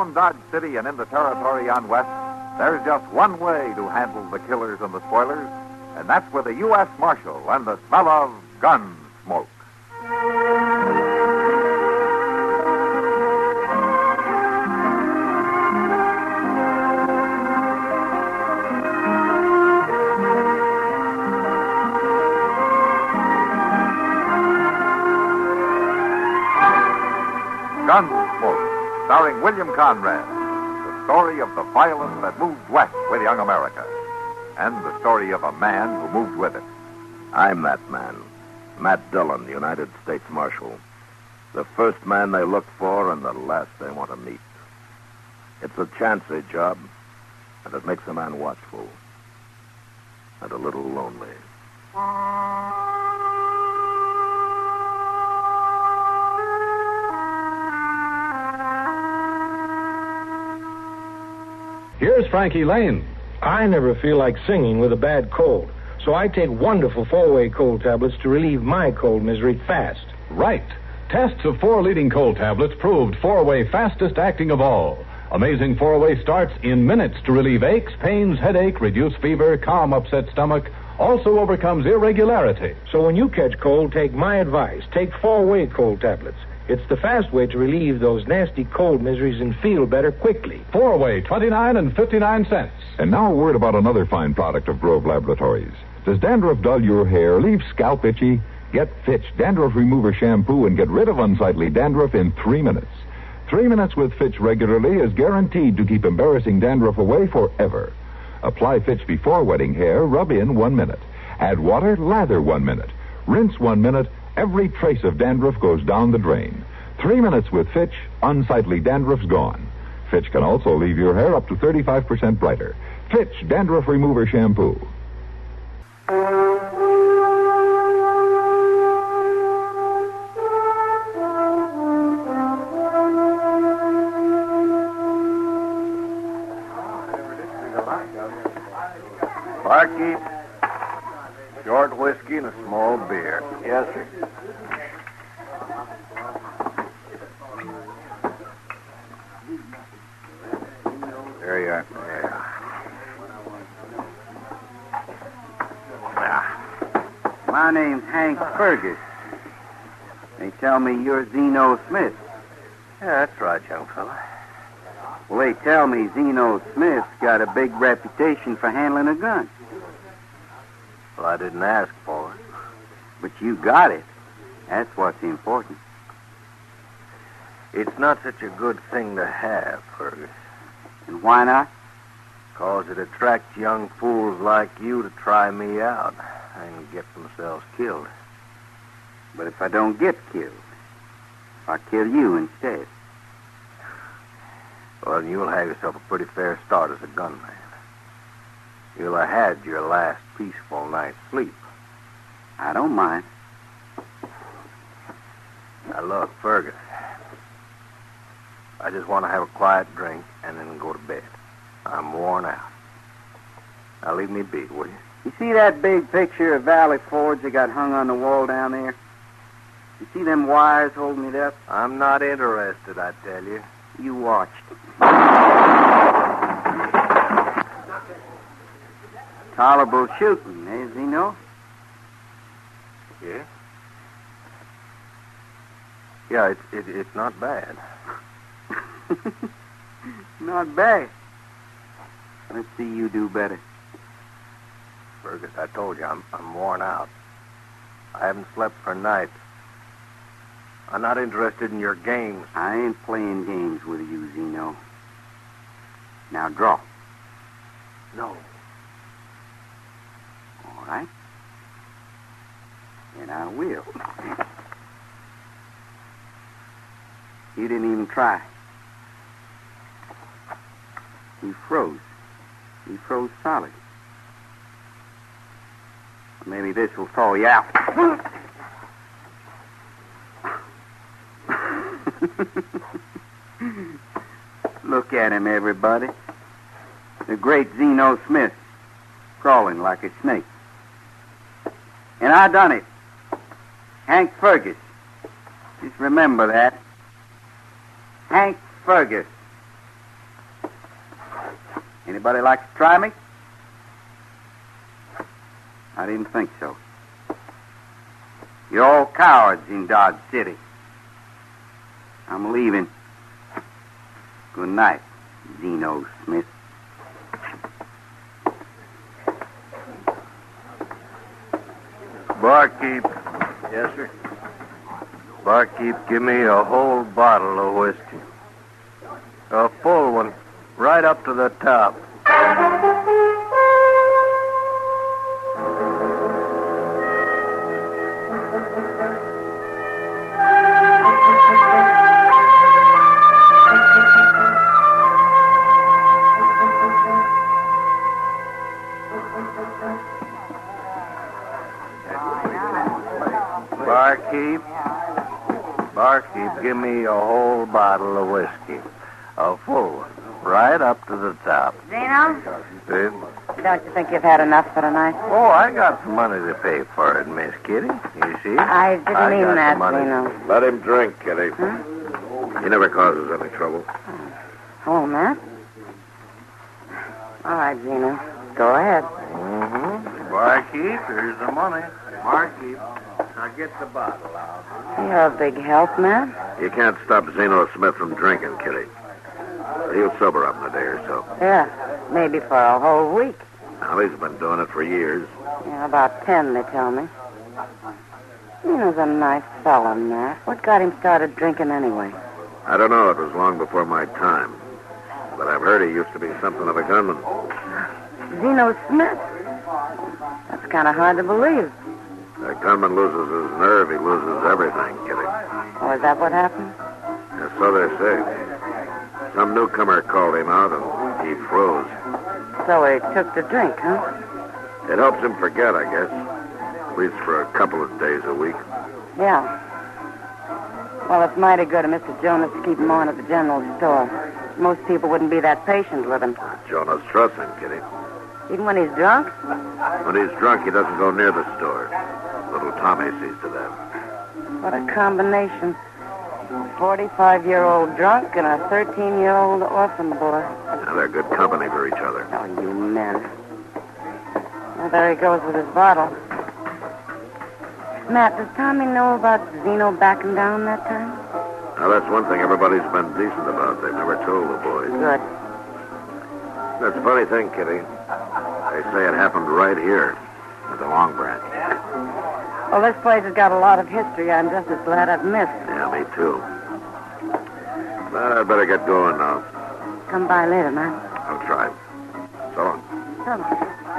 around Dodge City and in the territory on west, there's just one way to handle the killers and the spoilers, and that's with a U.S. Marshal and the smell of gun smoke. Gunsmoke, starring William Conrad. The story of the violence that moved west with young America. And the story of a man who moved with it. I'm that man. Matt Dillon, United States Marshal. The first man they look for and the last they want to meet. It's a chancy job, and it makes a man watchful. And a little lonely. Here's Frankie Lane. I never feel like singing with a bad cold, so I take wonderful 4-way cold tablets to relieve my cold misery fast. Right. Tests of 4 leading cold tablets proved 4-way fastest acting of all. Amazing 4-way starts in minutes to relieve aches, pains, headache, reduce fever, calm upset stomach, also overcomes irregularity. So when you catch cold, take my advice. Take 4-way cold tablets. It's the fast way to relieve those nasty cold miseries and feel better quickly. 4-way, 29 and 59 cents. And now a word about another fine product of Grove Laboratories. Does dandruff dull your hair, leave scalp itchy? Get Fitch Dandruff Remover Shampoo and get rid of unsightly dandruff in 3 minutes. 3 minutes with Fitch regularly is guaranteed to keep embarrassing dandruff away forever. Apply Fitch before wetting hair, rub in 1 minute. Add water, lather 1 minute. Rinse 1 minute. Every trace of dandruff goes down the drain. 3 minutes with Fitch, unsightly dandruff's gone. Fitch can also leave your hair up to 35% brighter. Fitch Dandruff Remover Shampoo. Barkeep, short whiskey and a small beer. Yes, sir. There you are. Yeah. My name's Hank Fergus. They tell me you're Zeno Smith. Yeah, that's right, young fella. Well, they tell me Zeno Smith's got a big reputation for handling a gun. Well, I didn't ask for it. But you got it. That's what's important. It's not such a good thing to have, Fergus. And why not? 'Cause it attracts young fools like you to try me out and get themselves killed. But if I don't get killed, I'll kill you instead. Well, then you'll have yourself a pretty fair start as a gunman. You'll have had your last peaceful night's sleep. I don't mind. Now, look, Fergus, I just want to have a quiet drink and then go to bed. I'm worn out. Now, leave me be, will you? You see that big picture of Valley Forge they got hung on the wall down there? You see them wires holding it up? I'm not interested, I tell you. You watch. Tolerable shooting, eh, Zeno? Yeah? Yeah, it's not bad. Not bad. Let's see you do better. Fergus, I told you, I'm worn out. I haven't slept for nights. I'm not interested in your games. I ain't playing games with you, Zeno. Now draw. No. All right. And I will. You didn't even try. He froze. He froze solid. Maybe this will thaw you out. Look at him, everybody. The great Zeno Smith, crawling like a snake. And I done it. Hank Fergus. Just remember that. Hank Fergus. Anybody like to try me? I didn't think so. You're all cowards in Dodge City. I'm leaving. Good night, Zeno Smith. Barkeep. Yes, sir. Barkeep, give me a whole bottle of whiskey. A full one, right up to the top. Barkeep, give me a whole bottle of whiskey. A full one, right up to the top. Zeno? See? Don't you think you've had enough for tonight? Oh, I got some money to pay for it, Miss Kitty. You see? I didn't mean got that, the money. Zeno. Let him drink, Kitty. He never causes any trouble. Hello, Matt. All right, Zeno. Go ahead. Mm-hmm. Barkeep, here's the money. Barkeep, now get the bottle out. You're a big help, Matt. You can't stop Zeno Smith from drinking, Kitty. He'll sober up in a day or so. Yeah, maybe for a whole week. Now, he's been doing it for years. Yeah, about 10, they tell me. Zeno's a nice fella, Matt. What got him started drinking anyway? I don't know. It was long before my time. But I've heard he used to be something of a gunman. Zeno Smith? That's kind of hard to believe. A gunman loses his nerve, he loses everything, Kitty. Oh, is that what happened? Yes, so they say. Some newcomer called him out, and he froze. So he took to drink, huh? It helps him forget, I guess. At least for a couple of days a week. Yeah. Well, it's mighty good of Mr. Jonas to keep him on at the general store. Most people wouldn't be that patient with him. Jonas trusts him, Kitty. Even when he's drunk? When he's drunk, he doesn't go near the store. Little Tommy sees to that. What a combination. A 45-year-old drunk and a 13-year-old orphan boy. Now, they're good company for each other. Oh, you men. Well, there he goes with his bottle. Matt, does Tommy know about Zeno backing down that time? Now, that's one thing everybody's been decent about. They've never told the boys. Good. That's a funny thing, Kitty. They say it happened right here at the Long Branch. Well, this place has got a lot of history. I'm just as glad I've missed. Yeah, me too. But I'd better get going now. Come by later, man. I'll try. So long. So long.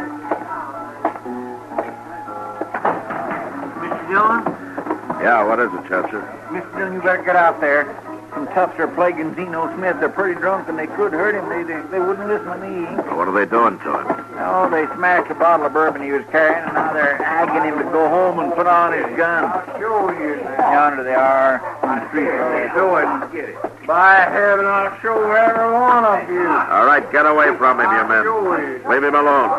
Mr. Dillon? Yeah, what is it, Chester? Mr. Dillon, you better get out there. Some toughs are plaguing Zeno Smith. They're pretty drunk, and they could hurt him. They wouldn't listen to me. Well, what are they doing to him? Oh, they smashed a bottle of bourbon he was carrying, and now they're agging him to go home and put on his gun. I'll show you. Yonder they are on the street. Show it. Get it. By heaven, I'll show every one of you. All right, get away from him, you men. Leave him alone.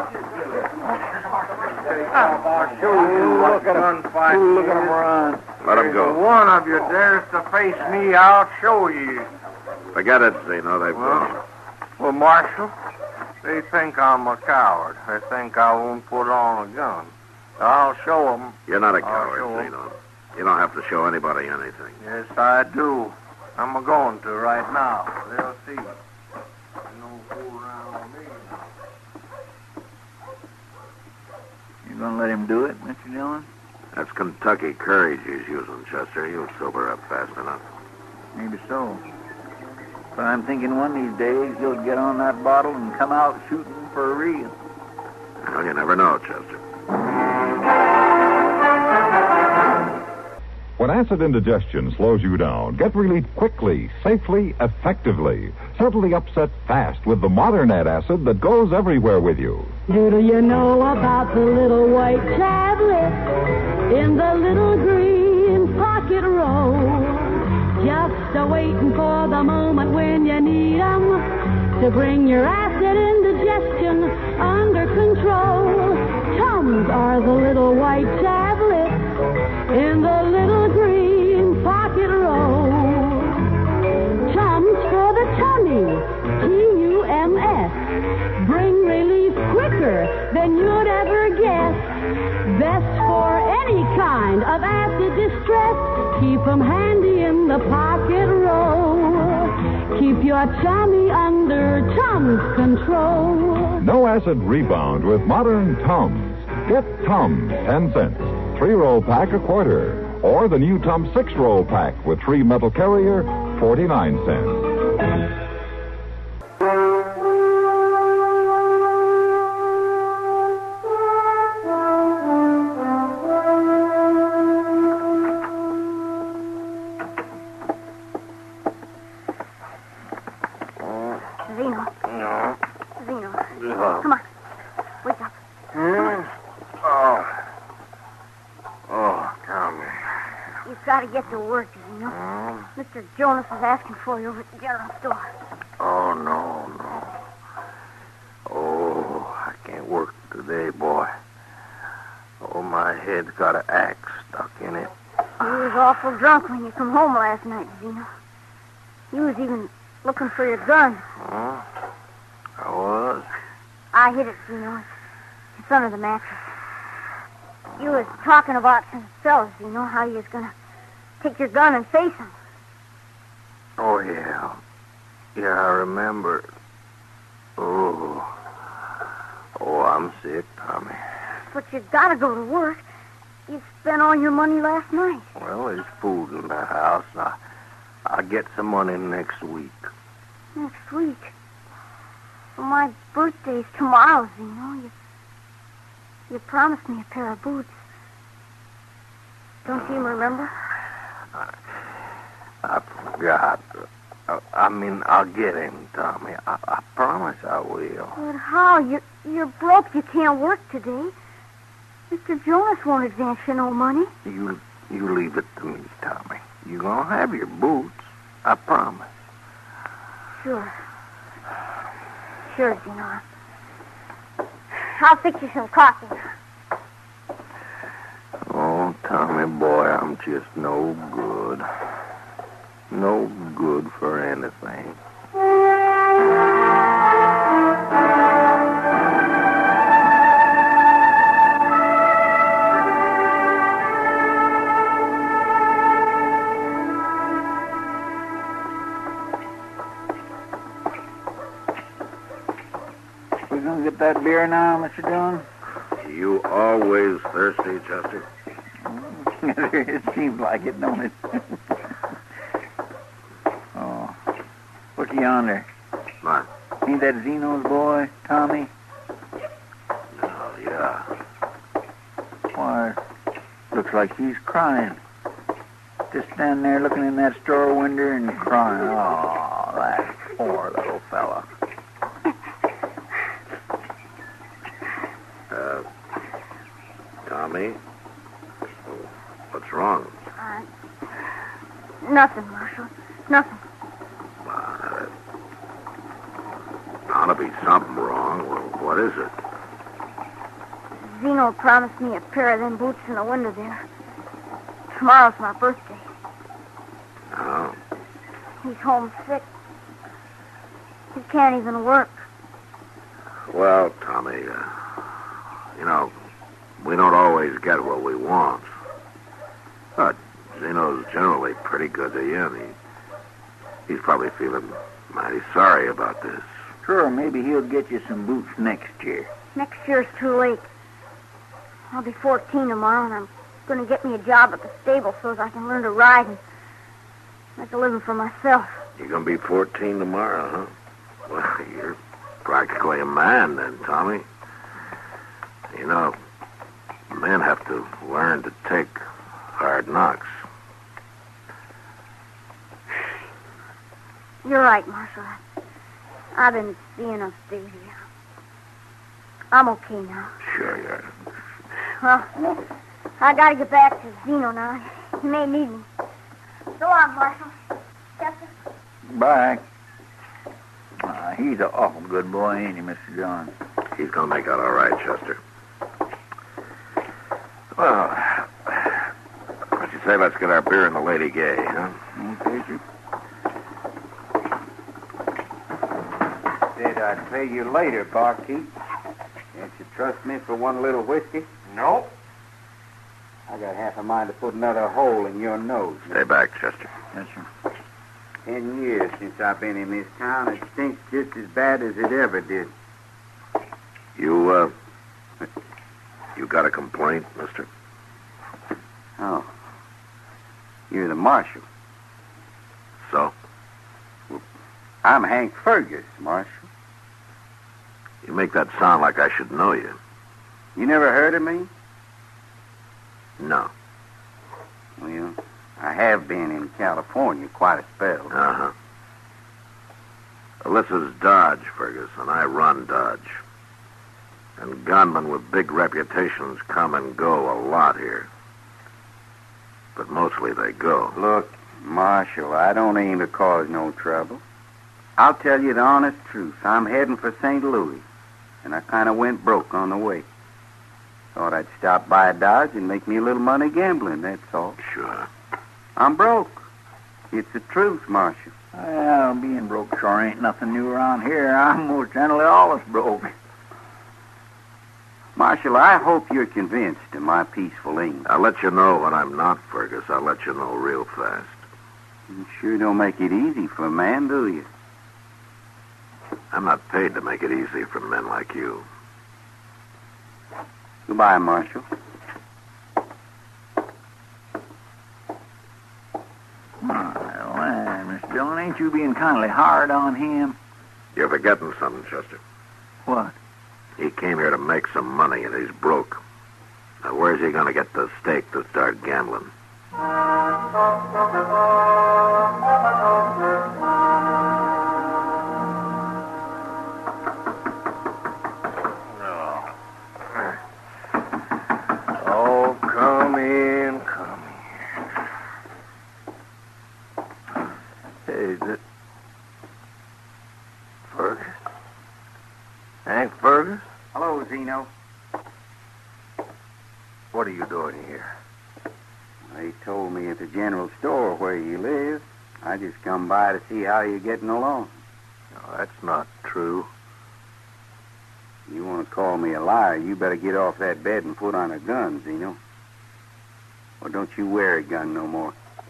I'll show you. Look at him. Look at him run. Let him go. If one of you dares to face me, I'll show you. Forget it, Zeno. They've Well, Marshal, they think I'm a coward. They think I won't put on a gun. I'll show them. You're not a I'll coward, show 'em. Zeno. You don't have to show anybody anything. Yes, I do. I'm going to right now. They'll see. No fool around with me. You gonna let him do it, Mr. Dillon? That's Kentucky courage he's using, Chester. He'll sober up fast enough. Maybe so. But I'm thinking one of these days he'll get on that bottle and come out shooting for real. Well, you never know, Chester. When acid indigestion slows you down, get relief quickly, safely, effectively. Suddenly upset fast with the modern antacid that goes everywhere with you. Do you know about the little white tablet in the little green pocket roll? Just a-waiting for the moment when you need 'em to bring your acid indigestion under control. Tums are the little white tablet in the little green pocket roll. Tums for the tummy, Tums. than you'd ever guess. Best for any kind of acid distress. Keep 'em handy in the pocket roll. Keep your tummy under Tums control. No acid rebound with modern Tums. Get Tums, 10 cents. 3-roll pack, a quarter. Or the new Tums 6-roll pack with 3 metal carrier, 49 cents. Zeno. Come on. Wake up. Oh, Tommy. You've got to get to work, Zeno. Mr. Jonas is asking for you over at the general store. Oh, no. Oh, I can't work today, boy. Oh, my head's got an axe stuck in it. You was awful drunk when you come home last night, Zeno. You was even looking for your gun. Huh? I was? I hid it, Zeno. It's under the mattress. You was talking about some fellas, Zeno, how you was going to take your gun and face them. Oh, yeah. Yeah, I remember. Oh, I'm sick, Tommy. But you got to go to work. You spent all your money last night. Well, there's food in the house. I'll get some money next week. Next week? Well, my birthday's tomorrow, Zeno. You promised me a pair of boots. Don't you remember? I forgot. I'll get him, Tommy. I promise I will. But how? You're broke. You can't work today. Mr. Jonas won't advance you no money. You leave it to me, Tommy. You're going to have your boots. I promise. Sure, Zeno. I'll fix you some coffee. Oh, Tommy, boy, I'm just no good. No good for anything. We gonna get that beer now, Mr. Dillon? You always thirsty, Chester? It seems like it, don't it? Oh. Look yonder. What? Ain't that Zeno's boy, Tommy? Oh, yeah. Why, looks like he's crying. Just standing there looking in that store window and crying. Oh, that poor little fella. Tommy? What's wrong? Nothing, Marshal. Nothing. Ought to be something wrong. Well, what is it? Zeno promised me a pair of them boots in the window there. Tomorrow's my birthday. Oh. He's homesick. He can't even work. Well, Tommy, we don't always get what we want. But Zeno's generally pretty good to you, and he's probably feeling mighty sorry about this. Sure, maybe he'll get you some boots next year. Next year's too late. I'll be 14 tomorrow, and I'm going to get me a job at the stable so as I can learn to ride and make a living for myself. You're going to be 14 tomorrow, huh? Well, you're practically a man then, Tommy. Men have to learn to take hard knocks. You're right, Marshal. I've been being upstate here. I'm okay now. Sure you are. Well, I gotta get back to Zeno now. He may need me. So long, Marshal. Chester? Bye. He's an awful good boy, ain't he, Mr. John? He's going to make out all right, Chester. Well, what you say, let's get our beer in the Lady Gay, huh? Okay, sir. Said I'd pay you later, barkeep. Can't you trust me for one little whiskey? No. I got half a mind to put another hole in your nose. Stay back, Chester. Yes, sir. 10 years since I've been in this town. It stinks just as bad as it ever did. You got a complaint, mister? Oh. You're the marshal. So? I'm Hank Fergus, Marshal. You make that sound like I should know you. You never heard of me? No. Well, I have been in California quite a spell. Uh-huh. Well, this is Dodge, Fergus, and I run Dodge. And gunmen with big reputations come and go a lot here. But mostly they go. Look, Marshal, I don't aim to cause no trouble. I'll tell you the honest truth. I'm heading for St. Louis, and I kind of went broke on the way. Thought I'd stop by Dodge and make me a little money gambling, that's all. Sure. I'm broke. It's the truth, Marshal. Well, being broke sure ain't nothing new around here. I'm most generally always broke. Marshal, I hope you're convinced of my peaceful aim. I'll let you know when I'm not, Fergus. I'll let you know real fast. You sure don't make it easy for a man, do you? I'm not paid to make it easy for men like you. Goodbye, Marshal. Well, Miss Dillon, ain't you being kindly hard on him? You're forgetting something, Chester. What? He came here to make some money, and he's broke. Now, where's he going to get the stake to start gambling? Oh, come in. Hey, is it Fergus? Hank Fergus? Hello, Zeno. What are you doing here? They told me at the general store where you live. I just come by to see how you're getting along. No, that's not true. You want to call me a liar, you better get off that bed and put on a gun, Zeno. Or don't you wear a gun no more.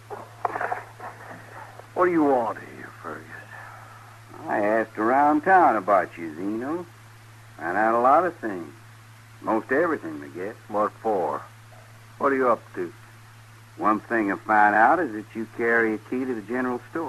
What do you want here, Fergus? I asked around town about you, Zeno. Found out a lot of things. Most everything, I guess. What for? What are you up to? One thing I found out is that you carry a key to the general store.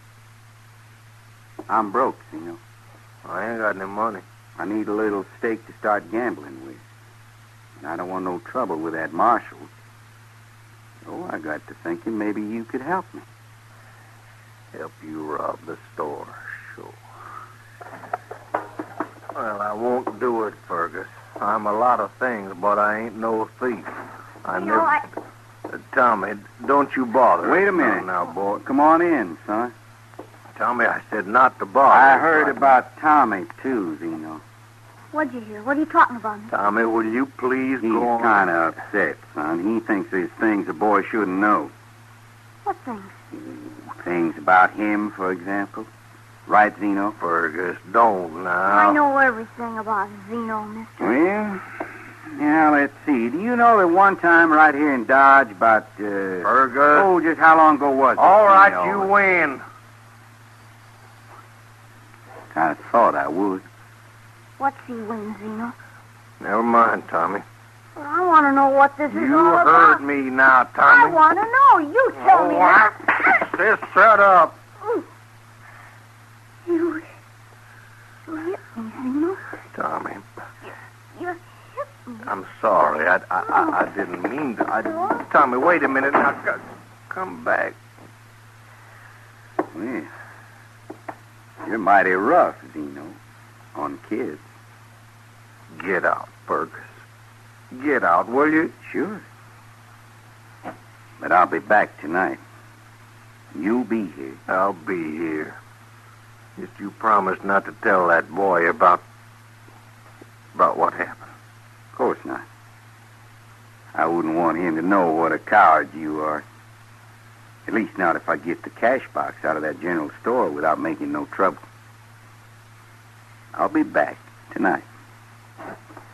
I'm broke, Zeno. I ain't got any money. I need a little stake to start gambling with. And I don't want no trouble with that marshal. So I got to thinking maybe you could help me. Help you rob the store, sure. Well, I won't do it, Fergus. I'm a lot of things, but I ain't no thief. Tommy, don't you bother. Wait a minute. Now, boy. Come on in, son. Tommy, I said not to bother. I heard about Tommy, too, Zeno. What'd you hear? What are you talking about? Tommy, will you please He's go on? kind of upset, son. He thinks there's things a boy shouldn't know. What things? Things about him, for example. Right, Zeno? Fergus, don't now. I know everything about Zeno, mister. Well, yeah, let's see. Do you know that one time right here in Dodge about, Fergus? Oh, just how long ago was it? All right, Zeno? you win. Kind of thought I would. What's he win, Zeno? Never mind, Tommy. Well, I want to know what this is You all about. heard me now, Tommy. I want to know. You tell me that. Just shut up. You hit me, Zeno. Tommy, You hit me. I'm sorry. I didn't mean to. Tommy, wait a minute. Now, come back. Well, you're mighty rough, Zeno, on kids. Get out, Fergus. Get out, will you? Sure. But I'll be back tonight. You'll be here. I'll be here. Just you promise not to tell that boy about what happened. Of course not. I wouldn't want him to know what a coward you are. At least not if I get the cash box out of that general store without making no trouble. I'll be back tonight.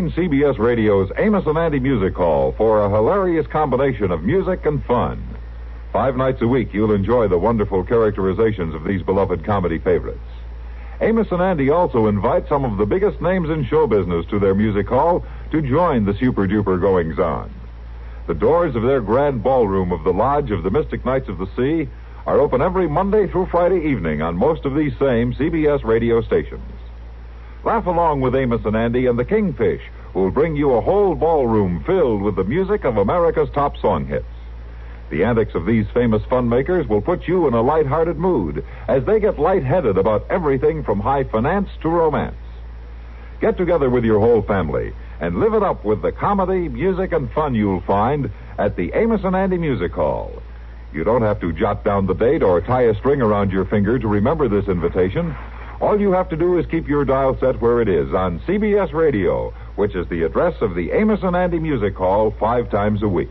Join CBS Radio's Amos and Andy Music Hall for a hilarious combination of music and fun. 5 nights a week, you'll enjoy the wonderful characterizations of these beloved comedy favorites. Amos and Andy also invite some of the biggest names in show business to their music hall to join the super-duper goings-on. The doors of their grand ballroom of the Lodge of the Mystic Knights of the Sea are open every Monday through Friday evening on most of these same CBS radio stations. Laugh along with Amos and Andy and the Kingfish, who will bring you a whole ballroom filled with the music of America's top song hits. The antics of these famous fun makers will put you in a light-hearted mood as they get light-headed about everything from high finance to romance. Get together with your whole family and live it up with the comedy, music, and fun you'll find at the Amos and Andy Music Hall. You don't have to jot down the date or tie a string around your finger to remember this invitation. All you have to do is keep your dial set where it is on CBS Radio, which is the address of the Amos and Andy Music Hall 5 times a week.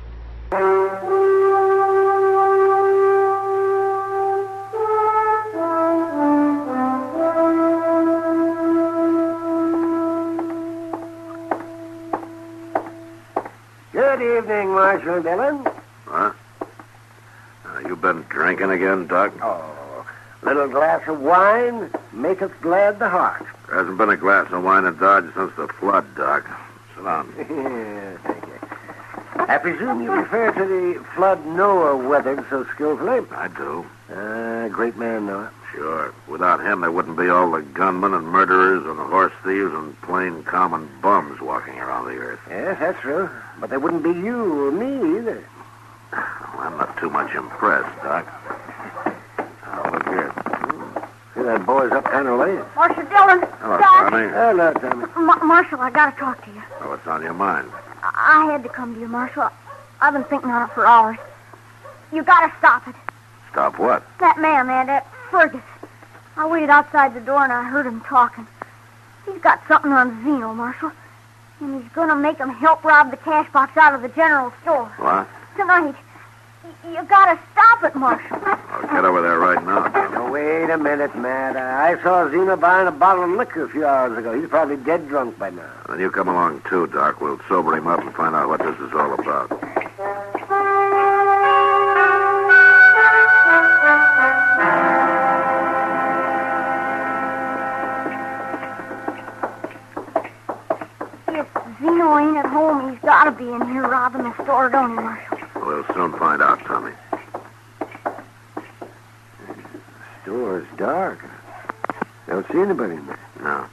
Good evening, Marshal Dillon. Huh? You been drinking again, Doc? Oh, little glass of wine maketh glad the heart. There hasn't been a glass of wine in Dodge since the flood, Doc. Sit down. Yeah, thank you. I presume you refer to the flood Noah weathered so skillfully? I do. Great man, Noah. Sure. Without him, there wouldn't be all the gunmen and murderers and horse thieves and plain common bums walking around the earth. Yes, that's true. But there wouldn't be you or me either. Well, I'm not too much impressed, Doc. Now, look here. See, that boy's up kind of late. Marshal Dillon. Hello, Doc. Tommy. Hello, Tommy. Marshal, I gotta talk to you. Oh, what's on your mind? I had to come to you, Marshal. I've been thinking on it for hours. You gotta stop it. Stop what? That man, that Fergus. I waited outside the door and I heard him talking. He's got something on Zeno, Marshal. And he's gonna make him help rob the cash box out of the general store. What? Tonight. You gotta stop it, Marshal. I'll get over there right now. Now, wait a minute, Matt. I saw Zeno buying a bottle of liquor a few hours ago. He's probably dead drunk by now. Then you come along, too, Doc. We'll sober him up and find out what this is all about. If Zeno ain't at home, he's gotta be in here robbing the store, don't he, Marshal? We'll soon find out, Tommy. The store's dark. I don't see anybody in there. No.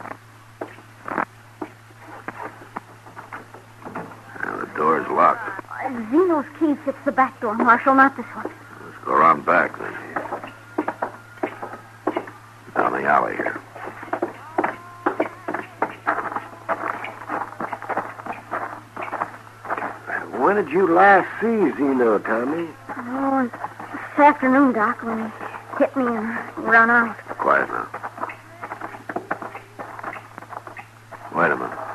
And the door's locked. Zeno's key fits the back door, Marshal, not this one. Let's go around back, then. Down the alley here. When did you last see Zeno, Tommy? Oh, this afternoon, Doc, when he hit me and run out. Quiet now. Wait a minute.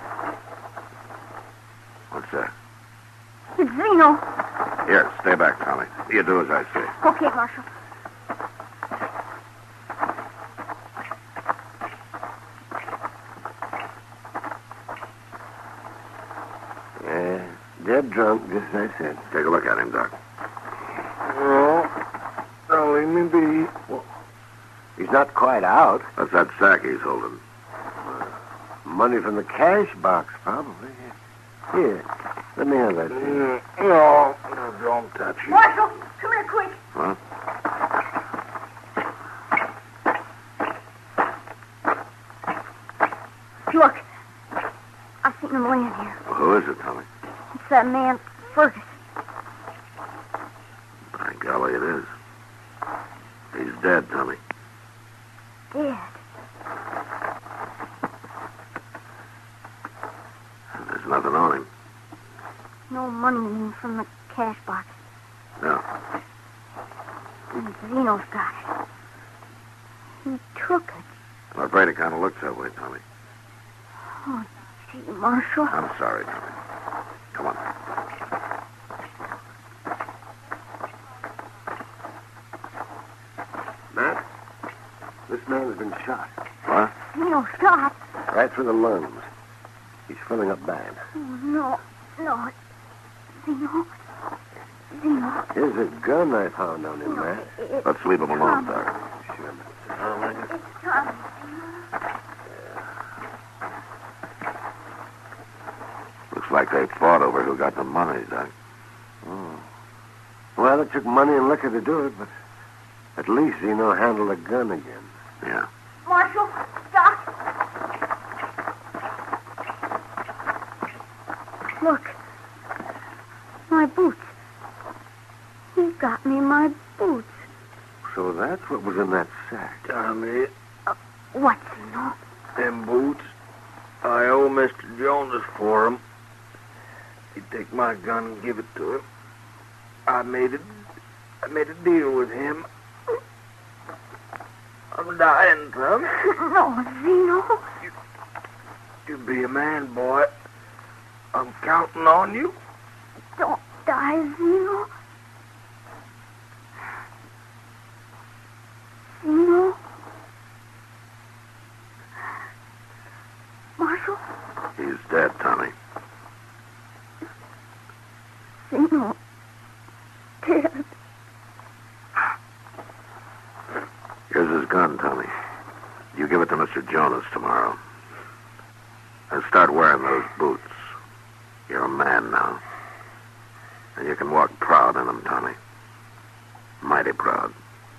What's that? It's Zeno. Here, stay back, Tommy. You do as I say. Okay, Marshal. Dead drunk, just as I said. Take a look at him, Doc. Oh, let me be. Well, he's not quite out. That's that sack he's holding. Money from the cash box, probably. Here, let me have that. No, don't touch it. Marshal, come here quick. What? Look, I've seen him laying here. Well, who is it, Tommy? It's that man, Fergus. By golly, it is. He's dead, Tommy. Dead. There's nothing on him. No money from the cash box. No. And Zeno's got it. He took it. I'm afraid it kind of looks that way, Tommy. Oh, gee, Marshal. I'm sorry, Tommy. Come on. Matt, this man's been shot. What? Zeno shot. Right through the lungs. He's filling up bad. Oh, no. Zeno. Here's a gun I found on him, Matt. Let's leave him alone, Doc. Sure, Matt. It's Tommy. Looks like they fought over who got the money, Doc. Oh. Well, it took money and liquor to do it, but at least Zeno handled a gun again. Yeah. Marshal, Doc. Look. My boots. He got me my boots. So that's what was in that sack. Tommy, What, Zeno? them boots, I owe Mr. Jonas for 'em. He'd take my gun and give it to him. I made a deal with him. I'm dying, Tommy. No, Zeno. You be a man, boy. I'm counting on you. Don't die, Zeno. Zeno? Marshal? He's dead, Tommy. Zeno. Dead. Here's his gun, Tommy. You give it to Mr. Jonas tomorrow. And start wearing those boots. You're a man now. And you can walk proud in them, Tommy. Mighty proud.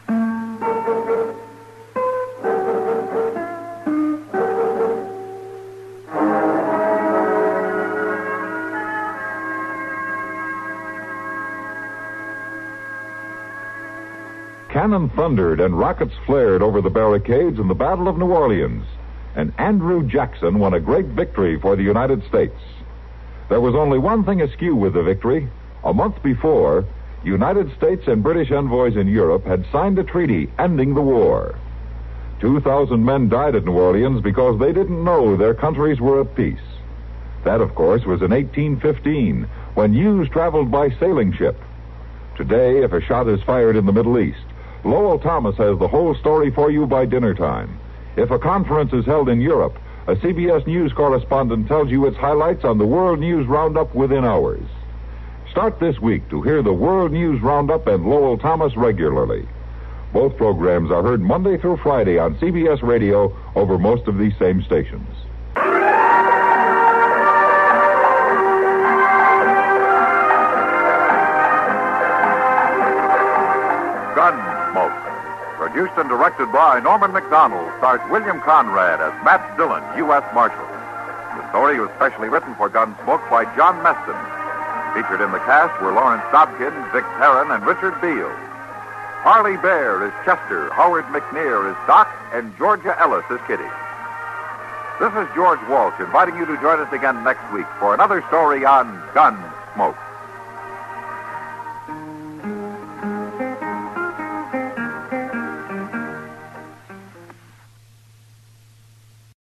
Cannon thundered and rockets flared over the barricades in the Battle of New Orleans, and Andrew Jackson won a great victory for the United States. There was only one thing askew with the victory. A month before, United States and British envoys in Europe had signed a treaty ending the war. 2,000 men died at New Orleans because they didn't know their countries were at peace. That, of course, was in 1815, when news traveled by sailing ship. Today, if a shot is fired in the Middle East, Lowell Thomas has the whole story for you by dinner time. If a conference is held in Europe, a CBS News correspondent tells you its highlights on the World News Roundup within hours. Start this week to hear the World News Roundup and Lowell Thomas regularly. Both programs are heard Monday through Friday on CBS Radio over most of these same stations. Gunsmoke. Produced and directed by Norman McDonald, stars William Conrad as Matt Dillon, U.S. Marshal. The story was specially written for Gunsmoke by John Meston. Featured in the cast were Lawrence Dobkin, Vic Perrin, and Richard Beale. Harley Bear is Chester, Howard McNear is Doc, and Georgia Ellis is Kitty. This is George Walsh inviting you to join us again next week for another story on Gunsmoke.